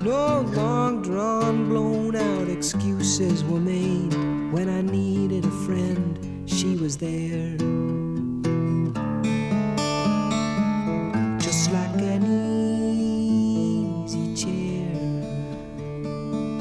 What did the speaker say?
No long drawn, blown out excuses were made. When I needed a friend, she was there.